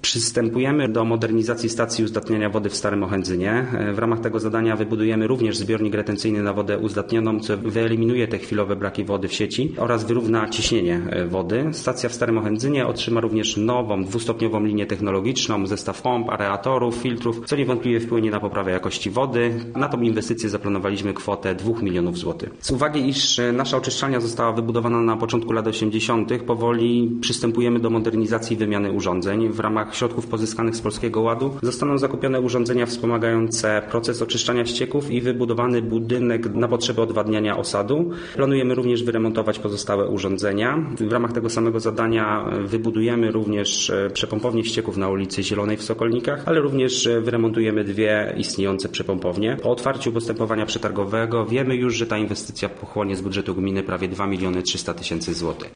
Przystępujemy do modernizacji stacji uzdatniania wody w Starym Ochędzynie. W ramach tego zadania wybudujemy również zbiornik retencyjny na wodę uzdatnioną, co wyeliminuje te chwilowe braki wody w sieci oraz wyrówna ciśnienie wody. Stacja w Starym Ochędzynie otrzyma również nową dwustopniową linię technologiczną, zestaw pomp, aeratorów, filtrów, co niewątpliwie wpłynie na poprawę jakości wody. Na tą inwestycję zaplanowaliśmy kwotę 2 milionów złotych. Z uwagi, iż nasza oczyszczalnia została wybudowana na początku lat 80., powoli przystępujemy do modernizacji i wymiany urządzeń. W ramach środków pozyskanych z Polskiego Ładu zostaną zakupione urządzenia wspomagające proces oczyszczania ścieków i wybudowany budynek na potrzeby odwadniania osadu. Planujemy również wyremontować pozostałe urządzenia. W ramach tego samego zadania wybudujemy również przepompownię ścieków na ulicy Zielonej w Sokolnikach, ale również wyremontujemy 2 istniejące przepompownie. Po otwarciu postępowania przetargowego wiemy już, że ta inwestycja pochłonie z budżetu gminy prawie 2 300 000 złotych.